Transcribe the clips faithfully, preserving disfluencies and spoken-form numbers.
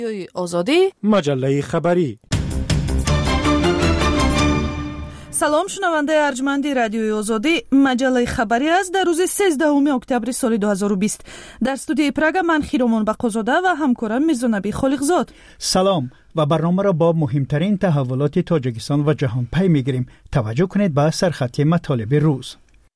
آزادی مجله خبری. سلام شنونده ارجمند رادیوی آزادی، مجله خبری است. در روز سیزدهم اکتبر سال دو هزار و بیست در استودیوی پراگ من خیرامان بقازاده و همکارم میرزانبی خالقزاد. سلام و برنامه را با مهمترین تحولات تاجیکستان و جهان پی میگیریم. توجه کنید به سرخطی مطالب روز.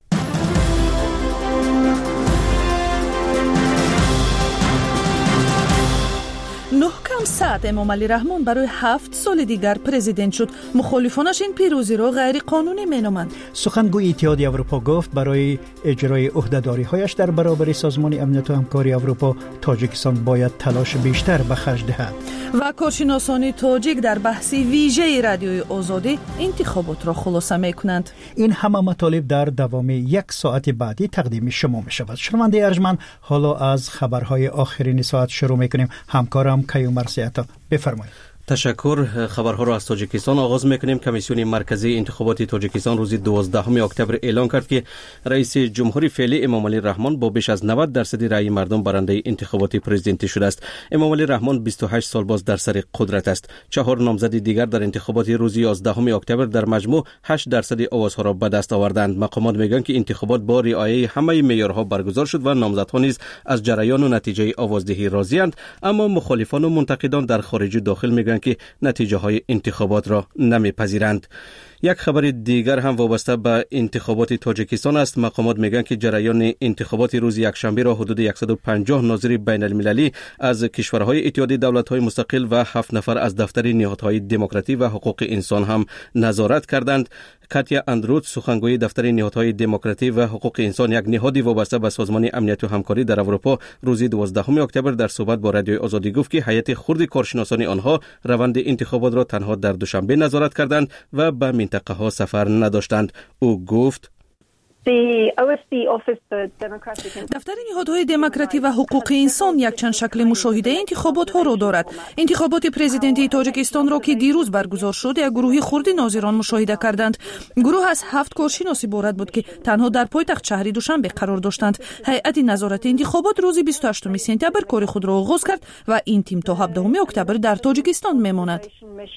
نحکم سعد امام علی رحمان برای هفت سال دیگر پرزیدنت شد. مخالفانش این پیروزی را غیر قانونی مینامند. سخنگوی اتحادیه اروپا گفت برای اجرای عهده‌داری‌هایش در برابر سازمان امنیت و همکاری اروپا، تاجیکستان باید تلاش بیشتر به خرج دهد. و کارشناسان تاجیک در بحث ویژه رادیوی آزادی انتخابات را خلاصه میکنند. این همه مطالب در دوام یک ساعت بعدی تقدیم شما می شود. شنونده ارجمند، حالا از خبرهای آخرین ساعت شروع میکنیم. همکارم کیو مرسیاتا بفرمایید. تشکر. خبرها را از تاجیکستان آغاز میکنیم. کمیسیون مرکزی انتخابات تاجیکستان روز دوازدهم اکتبر اعلام کرد که رئیس جمهور فعلی امام علی رحمان با بیش از نود درصد رأی مردم برنده انتخابات پرزیدنتی شده است. امام علی رحمان بیست و هشت سال باز در سر قدرت است. چهار نامزد دیگر در انتخابات روز یازدهم اکتبر در مجموع هشت درصد آوازها را به دست آوردند. مقامات میگن که انتخابات با رعایت همه معیارها برگزار شد و نامزدها نیز از جریان و نتیجه آوازدهی راضی‌اند، اما مخالفان و منتقدان در خارج و داخل میگن که نتیجه های انتخابات را نمیپذیرند. یک خبر دیگر هم وابسته به انتخابات تاجیکستان است. مقامات میگن که جریان انتخابات روز یکشنبه را حدود صد و پنجاه ناظر بین المللی از کشورهای اتحادیه دولت‌های مستقل و هفت نفر از دفتر نهادهای دموکراسی و حقوق انسان هم نظارت کردند. کاتیا اندرود، سخنگوی دفتر نهادهای دموکراسی و حقوق انسان، یک نهادی وابسته به سازمان امنیت و همکاری در اروپا، روز دوازدهم اکتبر در صحبت با رادیوی آزادی گفت که هیئت خرد کارشناسان آنها روند انتخابات را تنها در دوشنبه نظارت کردند و به منطقه ها سفر نداشتند. او گفت دفتر نهادهای دموکراسی و حقوق انسان یک چند شکل مشاهده انتخابات ها را دارد. انتخابات پرزیدنتی تاجیکستان را که دیروز برگزار شد، یک گروه خرد ناظران مشاهده کردند. گروه از هفت کارشناس عبارت بود که تنها در پایتخت شهر دوشنبه قرار داشتند. هیئت نظارت انتخابات روز بیست و هشتم سپتامبر کار خود را آغاز کرد و این تیم تا هفدهم اکتبر در تاجیکستان میماند.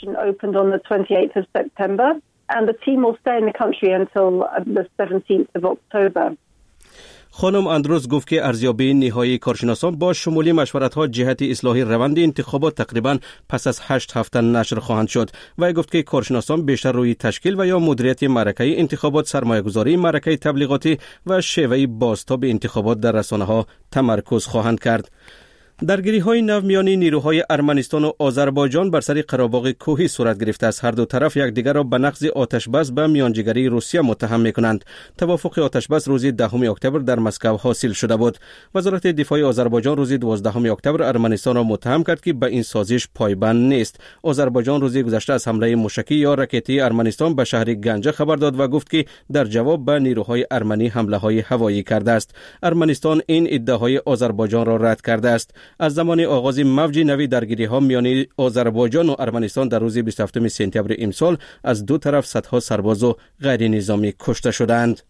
And the team will stay in the country until the seventeenth of October. خانم اندروز گفت که ارزیابی نهایی کارشناسان با شمولی مشورت‌ها جهت اصلاح روند انتخابات تقریباً پس از هشت هفته نشر خواهند شد. و گفت که کارشناسان بیشتر روی تشکیل و یا مدیریت معرکه انتخابات، سرمایه‌گذاری معرکه تبلیغاتی و شیوه بازتاب انتخابات در رسانه‌ها تمرکز خواهند کرد. درگیری‌های نو میان نیروهای ارمنستان و آذربایجان بر سر قره‌باغ کوهی صورت گرفته است. هر دو طرف یکدیگر را به نقض آتشبس به میانجیگری روسیه متهم می‌کنند. توافق آتشبس روز دهم اکتبر در مسکو حاصل شده بود. وزارت دفاع آذربایجان روز دوازدهم اکتبر ارمنستان را متهم کرد که به این سازش پایبند نیست. آذربایجان روز گذشته از حمله موشکی یا راکتی ارمنستان به شهر گنجه خبر داد و گفت که در جواب به نیروهای ارمنی حمله‌های هوایی کرده است. ارمنستان این ادعاهای آذربایجان را رد کرده است. از زمان آغاز موج نوی درگیری‌ها میان آذربایجان و ارمنستان در روز بیست و هفتم سپتامبر امسال از دو طرف صدها سرباز و غیر نظامی کشته شدند.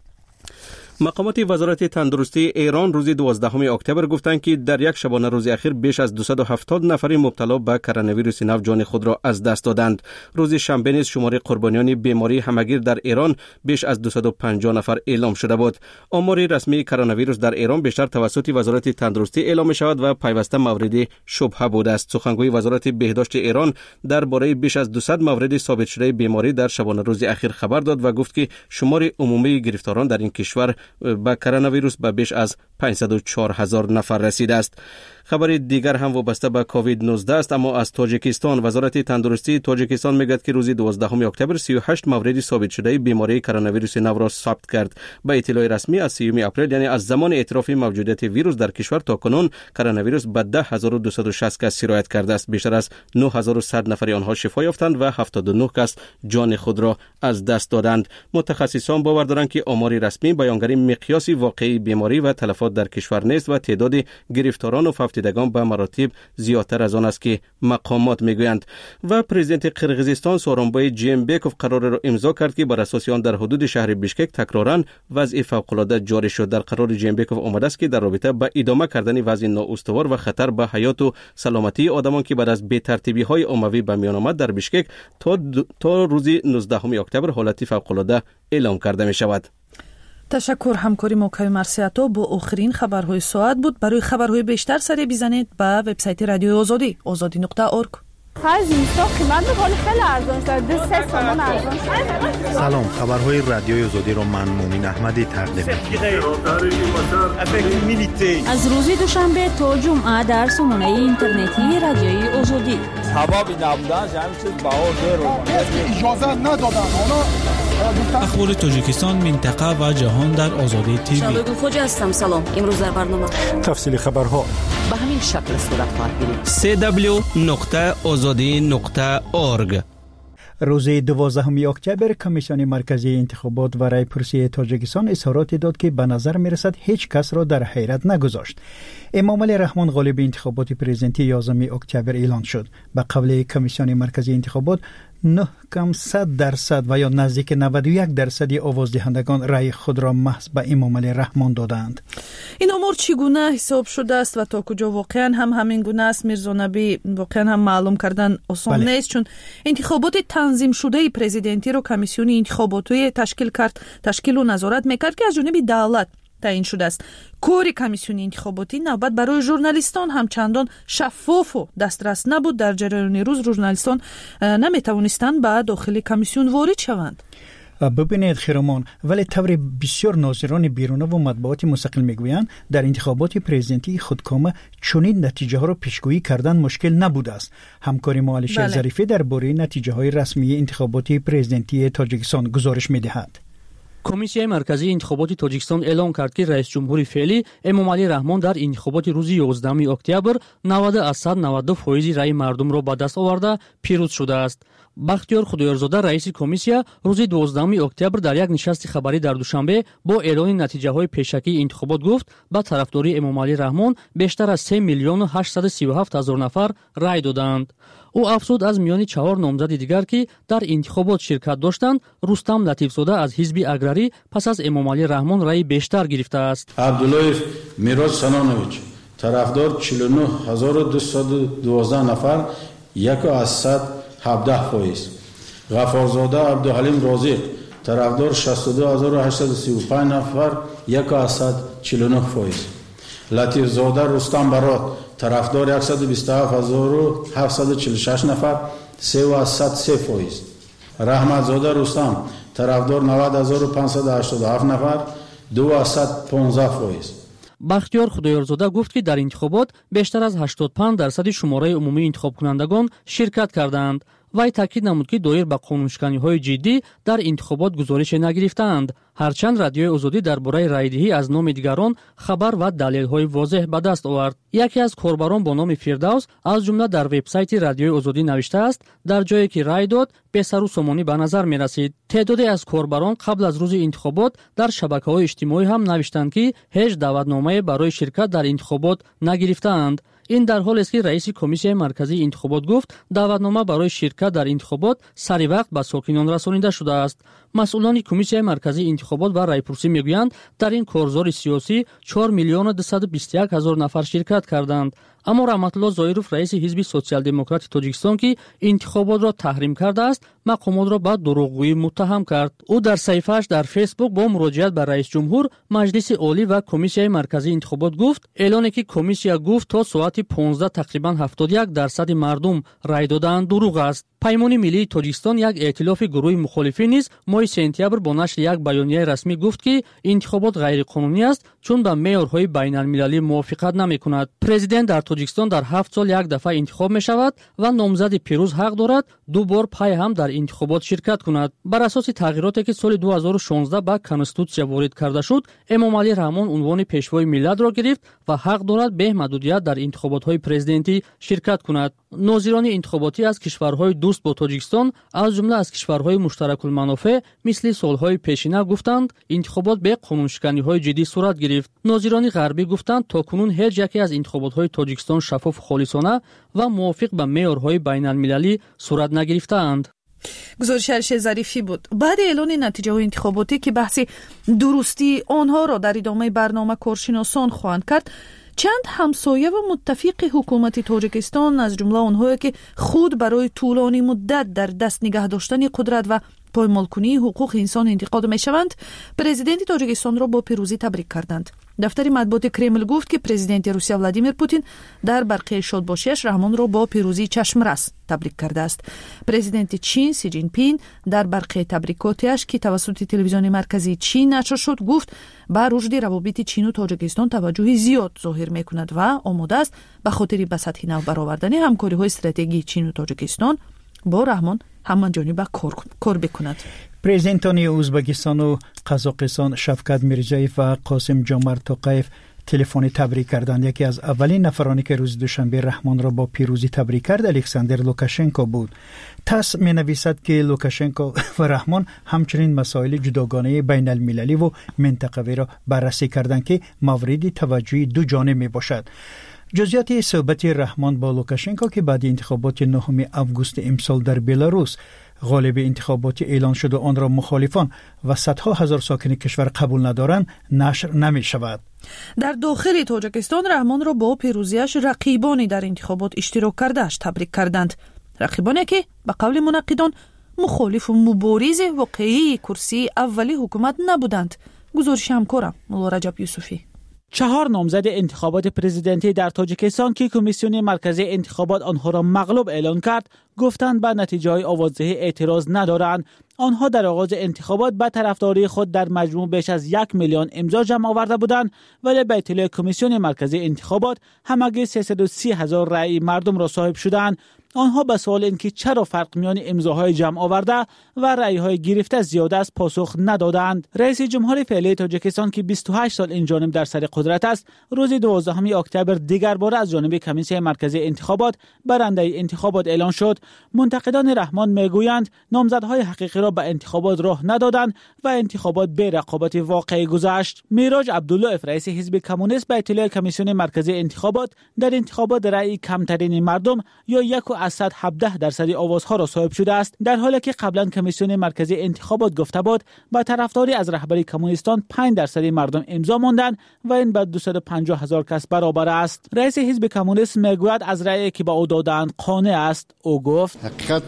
مقامات وزارت تندرستی ایران روز دوازدهم اکتبر گفتند که در یک شبانه روز اخیر بیش از دویست و هفتاد نفر مبتلا به کرونا ویروس نو جان خود را از دست دادند. روز شنبه نیز شمار قربانیان بیماری همگیر در ایران بیش از دویست و پنجاه نفر اعلام شده بود. آمار رسمی کرونا ویروس در ایران بیشتر توسط وزارت تندرستی اعلام می شود و پیوسته مورد شبهه بوده است. سخنگوی وزارت بهداشت ایران درباره بیش از دویست مورد ثابت شده بیماری در شبانه روز اخیر خبر داد و گفت که شمار عمومی گرفتاران در این کشور با کرونا ویروس به بیش از پانصد و چهار هزار نفر رسیده است. خبر دیگر هم وابسته به کووید نوزده است، اما از تاجیکستان. وزارت تندرستی تاجیکستان میگوید که روز دوازدهم اکتبر سی و هشت مورد ثابت شده بیماری کرونا ویروس نو را ثبت کرد. به اطلاع رسمی از سیوم اپریل، یعنی از زمان اعتراف موجودیت ویروس در کشور تا کنون، کرونا ویروس به ده هزار و دویست و شصت کس سرایت کرده است. بیشتر از نه هزار و صد نفر آنها شفا یافتند و هفتاد و نه کس جان خود را از دست دادند. متخصصان باور دارند که آمار رسمی بیانگر مقیاس واقعی بیماری و تلفات در کشور نیست و تعداد گرفتاران و فوتیدگان به مراتب زیادتر از آن است که مقامات میگویند. و پرزیدنت قرقیزستان سورونبای جیمبکوف قرار را امضا کرد که بر اساس آن در حدود شهر بیشکک تکرارا وضع فوق‌العاده جاری شد. در قرار جیمبکوف آمده است که در رابطه با ادامه کردن وضع نااستوار و خطر به حیات و سلامتی آدمان که بعد از بی‌ترتیبی‌های عمومی به میان آمد در بیشکک تا تا روز نوزدهم اکتبر حالت فوق‌العاده اعلام کرده می شود. تشکر. همکاری موقع مرسیاتو با آخرین خبرهای ساعت بود. برای خبرهای بیشتر سری بزنید به وبسایت رادیو آزادی آزادی نقطه اورگ. خرج اینستا قیمت حال خیلی ارزان شد. دو سه تومان ارزان شد. سلام، خبرهای رادیوی آزادی رو من مومن احمدی تقدیم می‌کنم. از روز دوشنبه تا جمعه در سامانه اینترنتی رادیوی آزادی. حبابی نبودن همین چیز بها زیر اجازه ندادن. اخبار تاجیکستان، منطقه و جهان در آزادی تیوی. شبگون خوجه هستم. سلام. امروز در برنامه تفصیل خبرها به همین شکل صورت خواهد گرفت. سی دبلیو نقطه آزادی نقطه اورگ. روز دوازدهم اکتبر کمیسیون مرکزی انتخابات و رایپرسی تاجیکستان اظهاراتی داد که به نظر میرسد هیچ کس را در حیرت نگذاشت. امامعلی رحمان غالب انتخابات پرزیدنتی یازدهم اکتبر اعلان شد. به قول کمیسیون مرکزی انتخابات نه کم صد درصد و یا نزدیک نود و یک درصد آوازدهندگان رای خود را محض به امامعلی رحمان دادند. این امور چگونه حساب شده است و تا کجا واقعا هم همین گونه است؟ میرزا نبی، واقعا هم معلوم کردن آسان نیست، چون انتخابات تنظیم شده پرزیدنتی رو کمیسیون انتخاباتی تشکیل کرد، تشکیل و نظارت میکرد که از جانب دولت تعیین شده است. کاری کمیسیون انتخاباتی نوبت برای ژورنالیستان هم چندان شفاف و دسترس نبود. در جریان روز ژورنالیستان نمیتوانستند به داخل کمیسیون وارد شوند. ببینید خیرمان، ولی طور بسیار ناظران بیرون و مطبوعات مستقل میگویند در انتخابات پرزیدنتی خودکامه چنین نتیجه ها را پیشگویی کردن مشکل نبوده است. همکاری ما علی شیخ ظریفی درباره نتیجه های رسمی انتخابات پرزیدنتی تاجیکستان گزارش میدهد. کمیسیون مرکزی انتخابات تاجیکستان اعلام کرد که رئیس جمهور فعلی امامعلی رحمان در انتخابات روز یازدهم اکتبر نود از صد و نود و دو فیصد رای مردم را به دست آورده پیروز شده است. بختیار خدایارزاده رئیس کمیسیون روز دوازدهم اکتبر در یک نشست خبری در دوشنبه با اعلان نتیجه های پیشکی انتخابات گفت با طرفداری امامعلی رحمان بیشتر از سه میلیون و هشتصد و سی و هفت هزار نفر رای دادند. او افزود از میان چهار نامزد دیگر که در انتخابات شرکت داشتند، رستم لطیفزاده از حزب اگراری پس از امامعلی رحمان رای بیشتر گرفته است. عبدالله میراج سنانویچ طرفدار چهل و نه هزار و دویست و دوازده نفر یک از صد و هفده فیصد. غفارزاده عبدالحلیم رازق طرفدار شصت و دو هزار و هشتصد و سی و پنج نفر یک از صد و چهل و نه فیصد. لطیفزاده رستم برات طرفدار صد و بیست و هفت هزار و هفتصد و چهل و شش نفر سه و صد و سه فیصد. رحمتزاده رستم طرفدار نود هزار و پانصد و هشتاد و هفت نفر دو و صد و پانزده فیصد. بختیار خدایارزاده گفت که در انتخابات بیشتر از هشتاد و پنج درصد شماره عمومی انتخاب کنندگان شرکت کردند. وی تاکید نمود که دایر به قانونشکنی‌های جدی در انتخابات گزارش نگرفتند. هرچند رادیوی آزادی درباره رایدهی از نام دیگران خبر و دلیل‌های واضح به دست آورد. یکی از کاربران با نام فردوس از جمله در وبسایت رادیوی آزادی نوشته است در جایی که رای داد به سر و سامانی به نظر می رسید. تعدادی از کاربران قبل از روز انتخابات در شبکه‌های اجتماعی هم نوشتند که هیچ دعوتنامه برای شرکت در انتخابات نگرفتند. این در حالی است که رئیس کمیسیون مرکزی انتخابات گفت دعوتنامه برای شرکت در انتخابات سری وقت به ساکنان رسانیده شده است. مسئولان کمیسیون مرکزی انتخابات و رایپرسی میگویند در این کارزار سیاسی چهار میلیون و دویست و بیست و یک هزار نفر شرکت کردند. اما رحمت الله ظاهروف رئیس حزب سوسیال دموکرات تاجیکستان که انتخابات را تحریم کرده است مقامات را به دروغگویی متهم کرد. او در صفحه‌اش در فیسبوک با مراجعت به رئیس جمهور، مجلس عالی و کمیسیون مرکزی انتخابات گفت اعلانی که کمیسیون گفت تا ساعت پانزده تقریبا هفتاد و یک درصد مردم رای دادند دروغ است. پیمان ملی تاجیکستان یک ائتلاف گروه مخالفین نیز ماه سپتامبر با نشر یک بیانیه رسمی گفت که انتخابات غیر قانونی است چون به معیارهای بین المللی موافقت نمی‌کند. پرزیدنت در تاجیکستان در هفت سال یک دفعه انتخاب می‌شود و نامزد پیروز حق دارد دو بار پای هم در انتخابات شرکت کند. بر اساس تغییراتی که سال دو هزار و شانزده با کانستیتوسیون وارد کرده شد، امامعلی رحمان عنوان پیشوای ملت را گرفت و حق دارد به محدودیت در انتخابات‌های پرزیدنتی شرکت کند. ناظران انتخاباتی از کشورهای دور دوست با تاجیکستان از جمله از کشورهای مشترک المنافع مثل سالهای پیشینه گفتند انتخابات به قانونشکنی‌های جدی صورت گرفت. ناظران غربی گفتند تاکنون هیچ یکی از انتخابات‌های تاجیکستان شفاف و خالصانه و موافق به معیارهای بین‌المللی صورت نگرفتند. گزارش عرش ظریفی بود. بعد اعلان نتیجه های انتخاباتی که بحث درستی آنها را در ادامه برنامه کارشناسان خواهند کرد، چند همسایه و متفق حکومت تاجیکستان از جمله آنهایی که خود برای طولانی مدت در دست نگه داشتن قدرت و پایمالکنی حقوق انسان انتقاد میشوند، پرزیدنت تاجیکستان را با پیروزی تبریک کردند. دفتر مطبوعات کرمل گفت که پرزیدنت روسیه ولادیمیر پوتین در برقی شادباشیش رحمان را با پیروزی چشمرس تبریک کرده است. پرزیدنت چین سی جین پین در برقی تبریکاتش که توسط تلویزیون مرکزی چین نشر شد گفت به رشد روابط چین و تاجیکستان توجه زیاد ظاهر میکند و آماده است به خاطر به سطح نو برآوردن همکاری‌های استراتژیکی چین و تاجیکستان با رحمان همانجانبه کار بکند. پرزیدنتان ازبکستان و قزاقستان شفقت میرزایف و قاسم جامرد توقیف تلفنی تبریک کردند. یکی از اولین نفرانی که روز دوشنبه رحمان را با پیروزی تبریک کرد الکساندر لوکاشنکو بود. تاس می نویسد که لوکاشنکو و رحمان همچنین مسائل جداگانه بین المللی و منطقوی را بررسی کردند که مورد توجه دو جانب می باشد. جزئیات صحبت رحمان با لوکاشنکو که بعد انتخابات نهم آگوست امسال در بلاروس غالب انتخابات اعلان شده آن را مخالفان و صدها هزار ساکن کشور قبول ندارند نشر نمی شود. در داخل تاجیکستان رحمان را با پیروزیش رقیبانی در انتخابات اشتراک کردهش تبریک کردند. رقیبانی که به قول منقدان مخالف و مبارز واقعی کرسی اولی حکومت نبودند. گزارش همکارم مولا رجب یوسفی. چهار نامزد انتخابات پرزیدنتی در تاجیکستان که کمیسیون مرکزی انتخابات آنها را مغلوب اعلان کرد گفتند به نتیجه های آوازدهی اعتراض ندارند. آنها در آغاز انتخابات به طرفداری خود در مجموع بیش از یک میلیون امضا جمع آورده بودند، ولی به اطلاع کمیسیون مرکزی انتخابات همگی سیصد و سی هزار رأی مردم را صاحب شدند. آنها به سوال اینکه چرا فرق میان امضاهای جمع آورده و رأی‌های گرفته زیاد است پاسخ ندادند. رئیس جمهور فعلی تاجیکستان که بیست و هشت سال این جانب در سر قدرت است، روز دوازدهم اکتبر دیگر بار از جانب کمیسیون مرکزی انتخابات برنده انتخابات اعلان شد. منتقدان رحمان میگویند نامزدهای حقیقی را به انتخابات راه ندادند و انتخابات به رقابت واقعی گذشت. میراج عبدالله رئیس حزب کمونیست به اطلاع کمیسیون مرکزی انتخابات در انتخابات رأی کمترین مردم یا یک و صد و هفده درصد آوازها را صاحب شده است، در حالی که قبلا کمیسیون مرکزی انتخابات گفته بود با طرفداری از رهبری کمونیستان پنج درصد مردم امضا ماندند و این به دویست و پنجاه هزار کس برابر است. رئیس حزب کمونیست میگوید از رأیی که به او دادند قانع است. او گفت حقیقت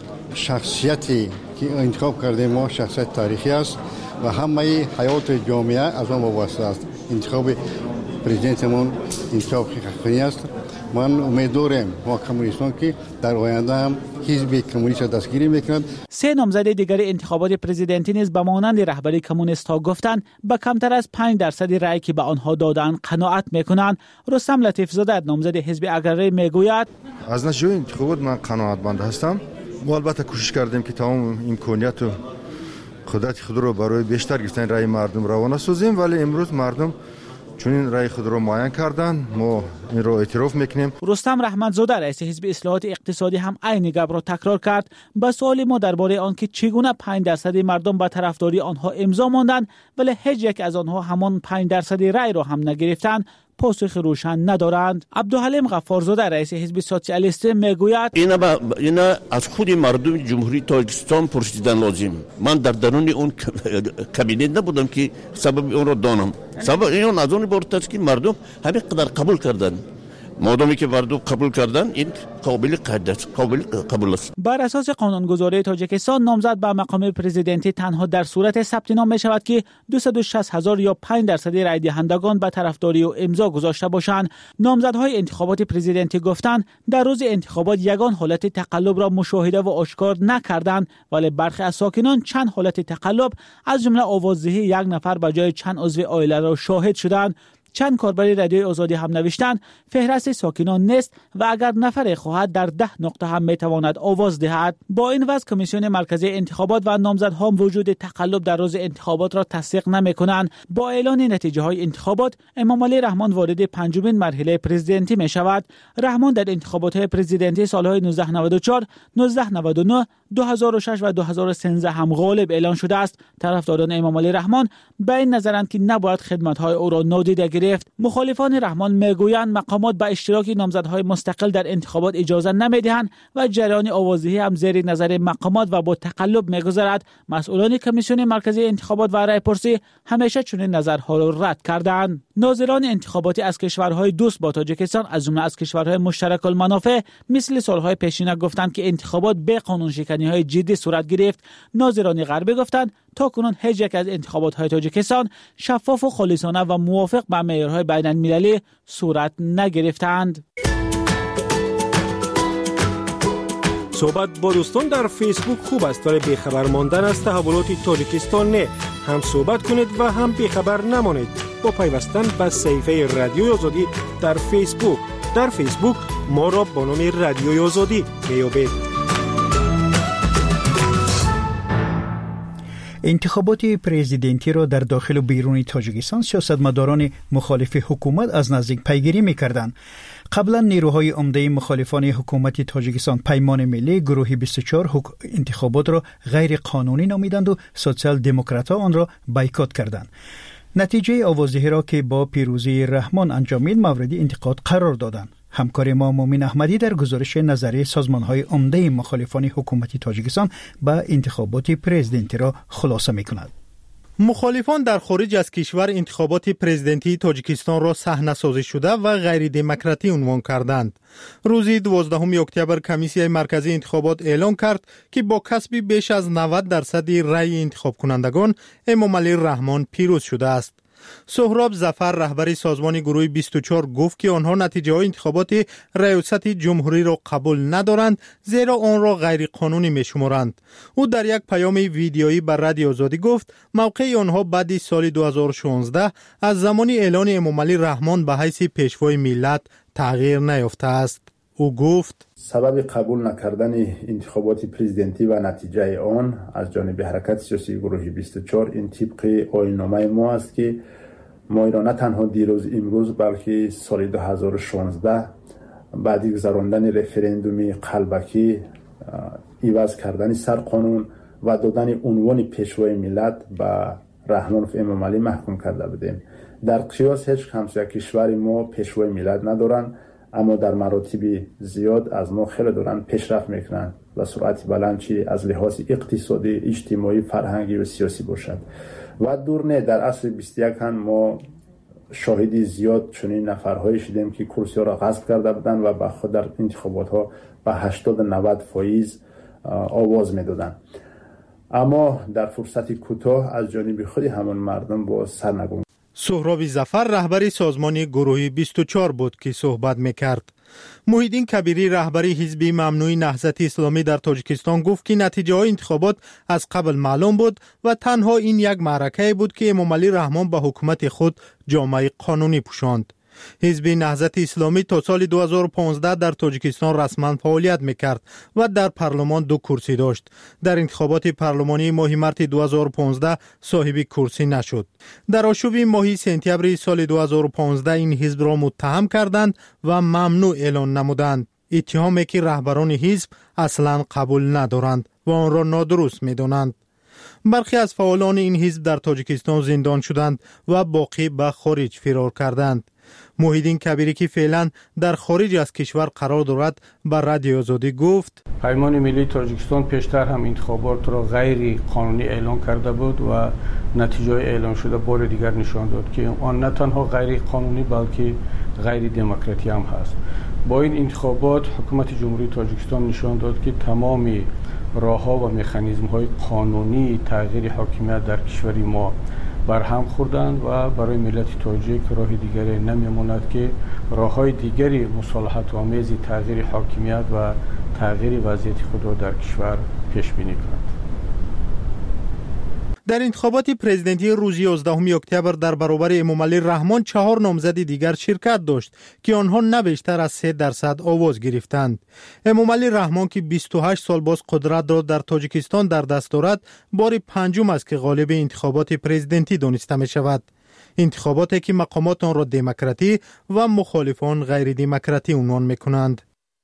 شخصیتی که انتخاب کرده ما شخصیت تاریخی است و همه حیات جامعه از آن وابسته است. انتخاب پرزیدنتمون انتخاب حقیقی است. من امیدوارم ما کمونیستان که در آینده هم حزب کمونیست دستگیری میکنند. سه نامزد دیگر انتخابات پرزیدنتی نیز به مانند رهبری کمونیست ها گفتند به کمتر از پنج درصد رأی که به آنها دادند قناعت میکنند. رستم لطیف زاده نامزد حزب اگرری میگوید از نتیجه انتخابات من قناعتمند هستم. ما البته کوشش کردیم که تمام امکانیت و قدرت خود را برای بیشتر گرفتن رأی مردم روانه سازیم، ولی امروز مردم چون این رأی خود را معین کردن ما این را اعتراف میکنیم. رستم رحمتزاده رئیس حزب اصلاحات اقتصادی هم عین گپ را تکرار کرد. به سوال ما درباره آنکه چگونه پنج درصد مردم به طرفداری آنها امضا ماندند ولی هیچ یک از آنها همان پنج درصد رأی را هم نگرفتند پاسخ روشن ندارند. عبدالحلیم غفارزاده رئیس حزب سوسیالیست میگوید اینا با اینا از خود مردم جمهوری تاجیکستان پرسیدن لازم. من در درون اون کابینه نبودم که سبب اون را دانم. سبب این از اون بابت است که مردم همه قدر قبول کردن. مادامی که مردم قبول کردن این قابل قبول قبول است. بر اساس قانونگذاری تاجیکستان نامزد به مقام پرزیدنتی تنها در صورت ثبت نام می شود که دویست و شصت هزار یا پنج درصد رای دهندگان به طرفداری و امضا گذاشته باشند. نامزدهای انتخابات پرزیدنتی گفتند در روز انتخابات یگان حالت تقلب را مشاهده و آشکار نکردند، ولی برخی از ساکنان چند حالت تقلب از جمله آوازدهی یک نفر به جای چند عضو عائله را شاهد شدند. چند کاربر رادیوی آزادی هم نوشتند فهرست ساکنان نیست و اگر نفر خواهد در ده نقطه هم میتواند آواز دهد. با این وضع کمیسیون مرکزی انتخابات و نامزدها وجود تقلب در روز انتخابات را تصدیق نمی‌کنند. با اعلان نتیجه های انتخابات امام علی رحمان وارد پنجمین مرحله پرزیدنتی می شود. رحمان در انتخابات پرزیدنتی سالهای نوزده نود و چهار، نوزده نود و نه، دو هزار و شش و دو هزار و سیزده هم غالب اعلان شده است. طرفداران امام علی رحمان به این نظرند که نباید خدمت‌های او را نادیده گرفت. مخالفان رحمان میگویند مقامات به اشتراک نامزدهای مستقل در انتخابات اجازه نمیدهند و جریان آوازدهی هم زیر نظر مقامات و با تقلب میگذرد. مسئولان کمیسیون مرکزی انتخابات و رای‌پرسی همیشه چنین نظرها را رد کردند. ناظران انتخاباتی از کشورهای دوست با تاجیکستان از جمله از کشورهای مشترک المنافع مثل سالهای پیشین گفتند که انتخابات به قانون شکنی‌های جدی صورت گرفت. ناظران غربی گفتند تاکنون هیچ یک از انتخابات‌های تاجیکستان شفاف و خالصانه و موافق با معیارهای بین‌المللی صورت نگرفتند. صحبت با دوستان در فیسبوک خوب است ولی بیخبر ماندن از تحولات تاجیکستان نه. هم صحبت کنید و هم بیخبر نمانید با پیوستن به صفحه رادیوی آزادی در فیسبوک. در فیسبوک ما را با نام رادیوی آزادی میابید. انتخابات پرزیدنتی را در داخل و بیرون تاجیکستان سیاستمداران مخالف حکومت از نزدیک پیگیری می‌کردند. قبلا نیروهای عمده مخالفان حکومت تاجیکستان پیمان ملی گروه بیست و چهار انتخابات را غیر قانونی نامیدند و سوسیال دموکرات‌ها آن را بایکوت کردند. نتیجه آوازدهی را که با پیروزی رحمان انجامید مورد انتقاد قرار دادند. همکار ما مومین احمدی در گزارش نظری سازمان‌های عمده مخالفان حکومت تاجیکستان با انتخابات پرزیدنتی را خلاصه می‌کند. مخالفان در خارج از کشور انتخابات پرزیدنتی تاجیکستان را صحنه‌سازی شده و غیر دموکراتی عنوان کردند. روز دوازدهم اکتبر کمیسیون مرکزی انتخابات اعلام کرد که با کسب بیش از نود درصد رأی انتخاب کنندگان امام علی رحمان پیروز شده است. سهراب ظفر رهبر سازمان گروه بیست و چهار گفت که آنها نتیجه های انتخابات ریاست جمهوری را قبول ندارند زیرا آن را غیر قانونی می‌شمارند. او در یک پیام ویدیویی بر رادیو آزادی گفت موقع آنها بعد سال دو هزار و شانزده از زمان اعلان امام علی رحمان به حیث پیشوای ملت تغییر نیافته است. او گفت سبب قبول نکردن انتخابات پرزیدنتی و نتیجه آن از جانب حرکت سیاسی گروه بیست و چهار این طبق آیین‌نامه ما است که ما را نه تنها دیروز امروز بلکه سال دو هزار و شانزده بعد گذراندن رفراندوم قلبکی عوض کردن سرقانون و دادن عنوان پیشوای ملت به رحمان و امام علی محکوم کرده بودیم. در قیاس هیچ همسایه کشور ما پیشوای ملت ندارند اما در مراتب زیاد از ما خیلی دارن پیشرفت میکنن و سرعت بلند چی از لحاظ اقتصادی، اجتماعی، فرهنگی و سیاسی باشد. و دور نه در اصل بیست و یک هم ما شاهدی زیاد چنین نفرهایی شدیم که کرسی ها را غصب کرده بودن و به خود در انتخابات ها به هشتاد نود فایز آواز میدادن. اما در فرصت کوتاه از جانب خود همان مردم با سرنگون. سهراب ظفر رهبر سازمان گروه بیست و چهار بود که صحبت میکرد. محیدین کبیری رهبر حزب ممنوع نهضت اسلامی در تاجیکستان گفت که نتیجه های انتخابات از قبل معلوم بود و تنها این یک معرکه بود که امام علی رحمان به حکومت خود جامه قانونی پوشاند. حزب نهضت اسلامی تا سال دو هزار و پانزده در تاجیکستان رسما فعالیت میکرد و در پارلمان دو کرسی داشت. در انتخابات پارلمانی ماه مارس دو هزار و پانزده صاحب کرسی نشد. در آشوب ماه سپتامبر سال دو هزار و پانزده این حزب را متهم کردند و ممنوع اعلان نمودند. اتهامی که رهبران حزب اصلا قبول ندارند و آن را نادرست میدانند. برخی از فعالان این حزب در تاجیکستان زندان شدند و باقی به خارج فرار کردند. محیدین کبیری که فعلا در خارج از کشور قرار دارد بر رادیو آزادی گفت پیمان ملی تاجیکستان پیشتر هم انتخابات را غیر قانونی اعلان کرده بود و نتیجه اعلان شده بار دیگر نشان داد که آن نه تنها غیر قانونی بلکه غیر دموکراتی هم هست. با این انتخابات حکومت جمهوری تاجیکستان نشان داد که تمام راه‌ها و مکانیزم‌های قانونی تغییر حاکمیت در کشور ما برهم خوردند و برای ملت تاجیک راه دیگری نمی‌ماند که راه‌های دیگری مصالحت آمیز تغییر حاکمیت و تغییر وضعیت خود را در کشور پیش بینی کنند. در انتخابات پرزیدنتی روز یازدهم اکتبر در برابر امامعلی رحمان چهار نامزد دیگر شرکت داشت که آنها نه بیشتر از سه درصد آواز گرفتند. امامعلی رحمان که بیست و هشت سال باز قدرت را در تاجیکستان در دست دارد، بار پنجم است که غالب انتخابات پرزیدنتی دانسته می شود. انتخاباتی که مقامات آن را دموکراتی و مخالفان غیر دموکراتی عنوان می کنند.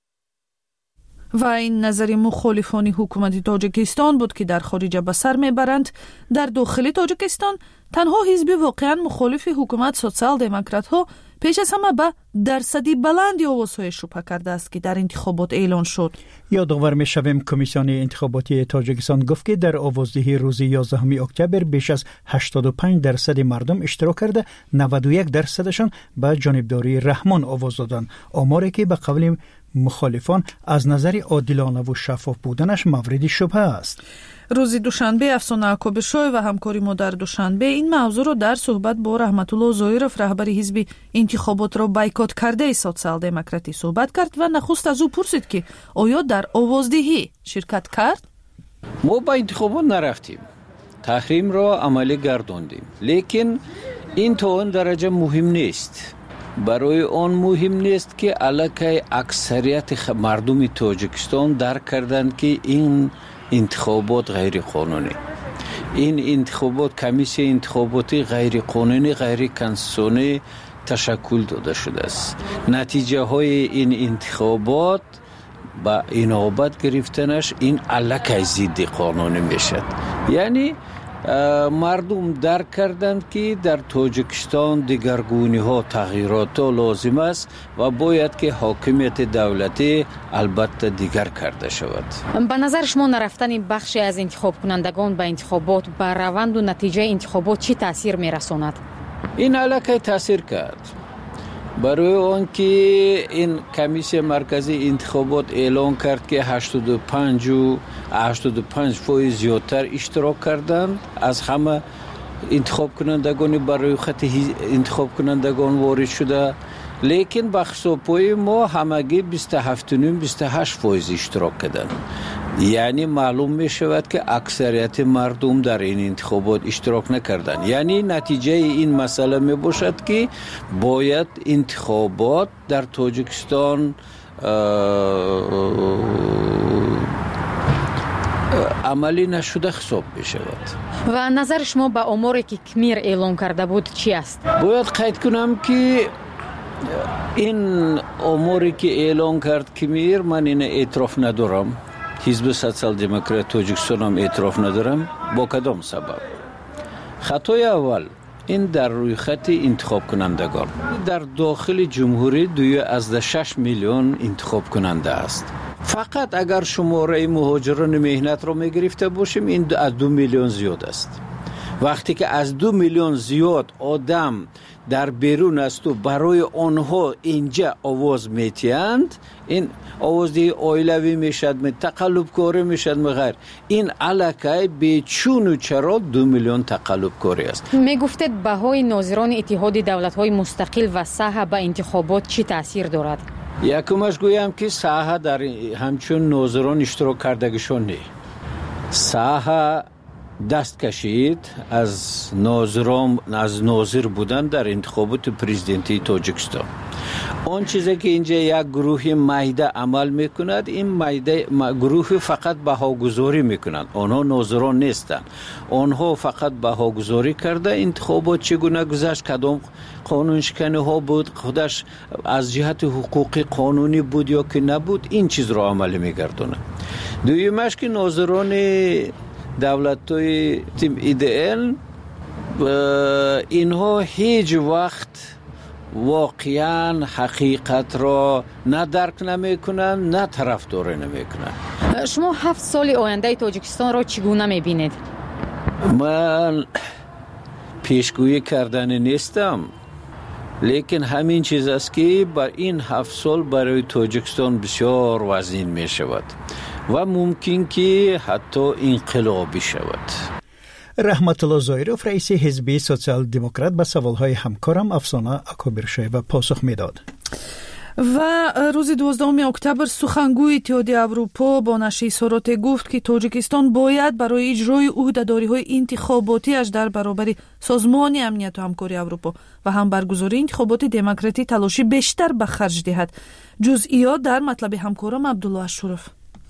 و این نظر مخالفان حکومت تاجیکستان بود که در خارج به سر میبرند در داخل تاجیکستان تنها حزب واقعا مخالف حکومت سوسیال دموکرات ها پیش از همه به درصدی بلندی آوازهای شبه کرده است که در انتخابات اعلان شد. یادآور می‌شویم کمیسیون انتخاباتی تاجیکستان گفت که در آوازدهی روز یازدهم اکتبر بیش از هشتاد و پنج درصد مردم اشتراک کرده، نود و یک درصدشان به جانبداری رحمان آواز دادند. آماری که به قول مخالفان از نظر عادلانه و شفاف بودنش مورد شبهه است. روز دوشنبه افسانه عکابشوی و همکاری ما در دوشنبه این موضوع را در صحبت با رحمت الله ظاهرов رهبر حزب انتخابات را بایکوت کرده سوسیال دموکراتی صحبت کرد و نخست از او پرسید که آیا در آوازدهی شرکت کرد؟ ما با انتخابات نرفتیم، تحریم را عملی گرداندیم، لیکن این تا اون درجه مهم نیست. برای آن مهم نیست که علاقه اکثریت مردم تاجیکستان درک کردند که این انتخابات غیر قانونی، این انتخابات کمیسیون انتخاباتی غیر قانونی غیر کنستیتوشنی تشکل داده شده است. نتیجه های این انتخابات با انابت گرفتنش این علاقه ضد قانونی میشد. یعنی مردم درک کردند که در تاجیکستان دیگرگونی ها تغییرات لازم است و باید که حاکمیت دولتی البته دیگر کرده شود. به نظر شما نرفتن بخشی از انتخاب کنندگان به انتخابات بر روند و نتیجه انتخابات چی تاثیر میرساند؟ این علاقه تاثیر کرد، برای آن که این کمیسیون مرکزی انتخابات اعلان کرد که هشتاد و پنج و هشتاد و پنج فیصد زیادتر اشتراک کردند از همه انتخاب کنندگان برای خط انتخاب کنندگان وارد شده، لیکن به حساب‌های ما همگی بیست و هفت و نیم بیست و هشت فیصد اشتراک کردند. یعنی معلوم می شود که اکثریت مردم در این انتخابات اشتراک نکردند. یعنی نتیجه این مسئله می باشد که باید انتخابات در تاجیکستان عملی نشده حساب می شود. و نظر شما به آماری که کمیر اعلان کرده بود چی است؟ باید قید کنم که این آماری که اعلان کرد کمیر من این اعتراف ندارم. حزب سوسیال دموکرات تاجیکستان هم اعتراف ندارم. با کدام سبب؟ خطای اول این در روی خط انتخاب کنندگان در داخل جمهوری دوی از شش میلیون انتخاب کننده است. فقط اگر شماره مهاجران مهنت رو میگرفته باشیم این از دو میلیون زیاد است. وقتی که از دو میلیون زیاد آدم در بیرون است و برای آنها اینجا آواز میتیند، این آوازدهی اویلوی میشد، تقلب کاری میشد مغیر. این علاقه به چون و چرا دو میلیون تقلب کاری است. میگفتید بهای ناظران اتحاد دولت‌های مستقل و ساحه به انتخابات چی تاثیر دارد؟ یکمش گویم که ساحه در همچون ناظران اشتراک کردگیشون نه. ساحه دست کشید از ناظران از ناظر بودن در انتخابات پرزیدنتی تاجیکستان. اون چیزی که اینجا یک گروه مایده عمل میکند، این مایده گروه فقط بهاگذاری میکنند، آنها ناظران نیستند. آنها فقط بهاگذاری کرده انتخابات چگونه گذشت، کدام قانون شکنی ها بود، خودش از جهت حقوقی قانونی بود یا که نبود، این چیز را عمل میگردونه. دویمش که ناظران دولت‌های تیم ایدئل اینها هیچ وقت واقعا حقیقت را نه درک نمی کنند نه طرفداری نمی کنند. شما هفت سال آینده تاجیکستان را چگونه می بینید؟ من پیشگویی کردن نیستم، لیکن همین چیز است که بر این هفت سال برای تاجیکستان بسیار وزین می شود و ممکن که حتی انقلابی شود. رحمت الله ظاهرov رئیس حزب سوسیال دموکرات به سوالهای همکارم افسانه عکابشوی پاسخ میداد. و روز دوازدهم اکتبر سخنگوی اتحادیه اروپا با نشر اظهارات گفت که تاجیکستان باید برای اجرای عهده‌داری‌های انتخاباتیش در برابر سازمان امنیت و همکاری اروپا و هم برگزاری انتخابات دموکراتی تلاشی بیشتر به خرج دهد. جزئیات در مطلب همکارم عبدالله اشرف.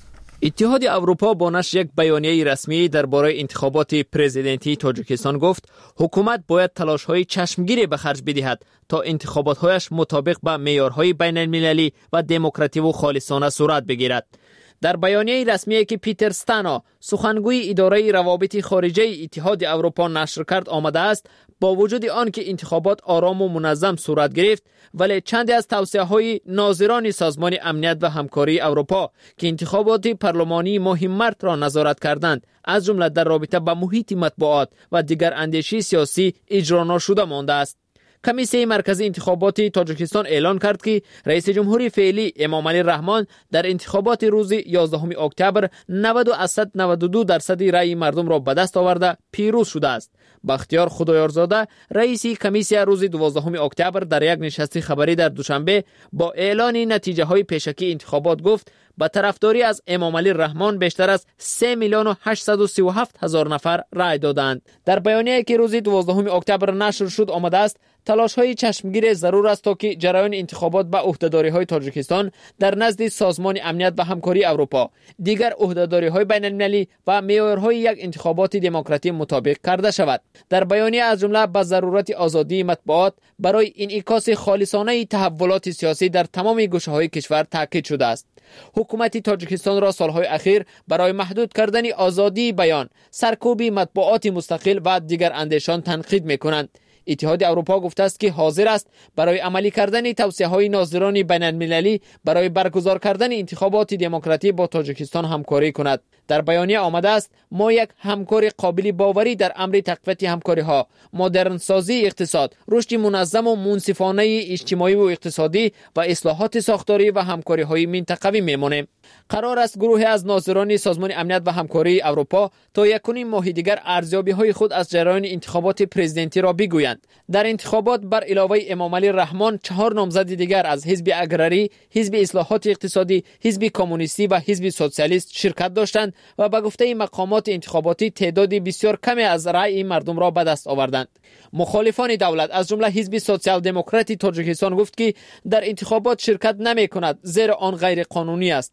اتحاد اروپا با نشر یک بیانیه رسمی درباره انتخابات پرزیدنتی تاجیکستان گفت حکومت باید تلاش‌های چشمگیری به خرج بدهد تا انتخابات‌هایش مطابق با معیارهای بین‌المللی و دموکراتیک و خالصانه صورت بگیرد. در بیانیه رسمی که پیتر ستانا سخنگوی اداره روابط خارجه اتحاد اروپا نشر کرد آمده است، با وجود آن که انتخابات آرام و منظم صورت گرفت، ولی چندی از توصیه‌های ناظران سازمان امنیت و همکاری اروپا که انتخابات پارلمانی ماه مارس را نظارت کردند، از جمله در رابطه با محیط مطبوعات و دیگر اندیشه سیاسی اجرا نشده مانده است. کمیسیون مرکزی انتخابات تاجیکستان اعلان کرد که رئیس جمهوری فعلی امامعلی رحمان در انتخابات روز یازدهم اکتبر نود و نود و دو درصد رأی مردم را به دست آورده پیروز شده است. بختیار خدایارزاده رئیس کمیسیون روز دوازدهم اکتبر در یک نشست خبری در دوشنبه با اعلان نتیجه های پیشکی انتخابات گفت با طرفداری از امامعلی رحمان بیشتر از سه میلیون و هشتصد و سی و هفت هزار نفر رأی دادند. در بیانیه‌ای که روز دوازدهم اکتبر نشر شد آمده است تلاش‌های چشمگیر ضرور است تا که جریان انتخابات به عهده‌داری‌های تاجیکستان در نزد سازمان امنیت و همکاری اروپا، دیگر عهده‌داری‌های بین‌المللی و معیارهای یک انتخابات دموکراتی مطابق کرده شود. در بیانیه از جمله به ضرورت آزادی مطبوعات برای انعکاس خالصانه تحولات سیاسی در تمام گوشه‌های کشور تاکید شده است. حکومت تاجیکستان را سالهای اخیر برای محدود کردن آزادی بیان، سرکوب مطبوعات مستقل و دیگر اندیشان تنقید می‌کنند. اتحاد اروپا گفته است که حاضر است برای عملی کردن توصیه‌های ناظران بین‌المللی برای برگزار کردن انتخابات دموکراتی با تاجیکستان همکاری کند. در بیانیه آمده است ما یک همکاری قابل باوری در امر تقویت همکاری‌ها، مدرن سازی اقتصاد، رشد منظم و منصفانه اجتماعی و اقتصادی و اصلاحات ساختاری و همکاری‌های منطقوی می‌مانیم. قرار است گروهی از ناظران سازمان امنیت و همکاری اروپا تا یک و نیم ماه دیگر ارزیابی‌های خود از جریان انتخابات پرزیدنتی را بگویند. در انتخابات بر علاوه امامعلی رحمان چهار نامزد دیگر از حزب اگراری، حزب اصلاحات اقتصادی، حزب کمونیستی و حزب سوسیالیست شرکت داشتند و به گفته مقامات انتخاباتی تعداد بسیار کمی از رأی مردم را به دست آوردند. مخالفان دولت از جمله حزب سوسیال دموکراتی تاجیکستان گفت که در انتخابات شرکت نمی‌کند زیرا آن غیر قانونی است.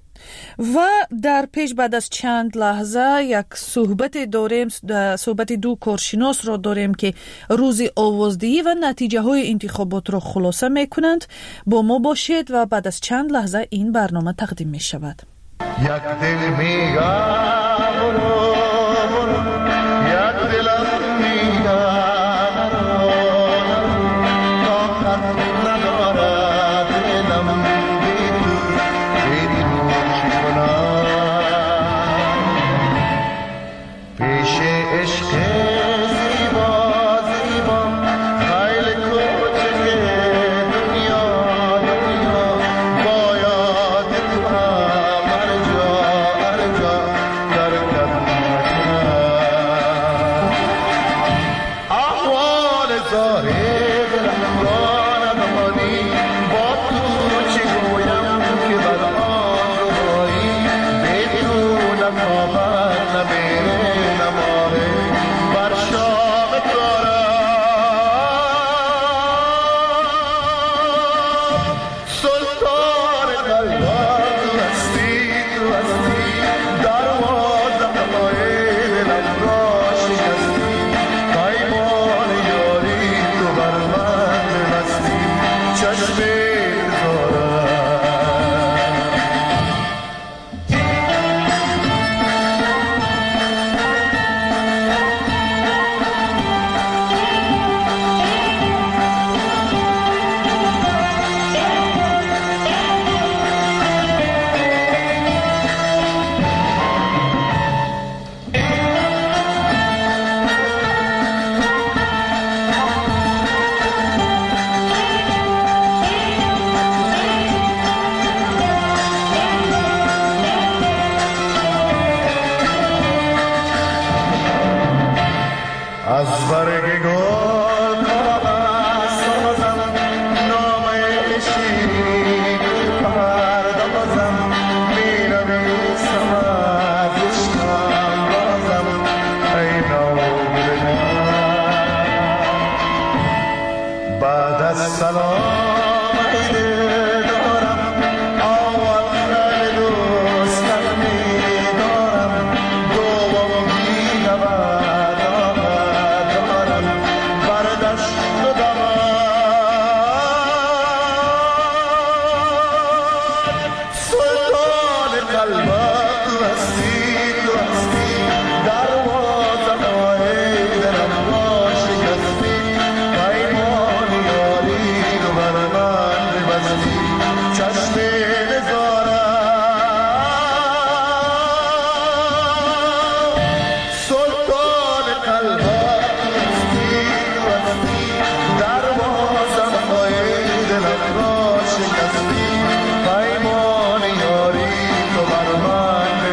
و در پیش بعد از چند لحظه یک صحبت داریم، صحبت دو کارشناس را داریم که روز آوازدهی و نتیجه های انتخابات را خلاصه می کنند. با ما باشید و بعد از چند لحظه این برنامه تقدیم می شود. یک دل می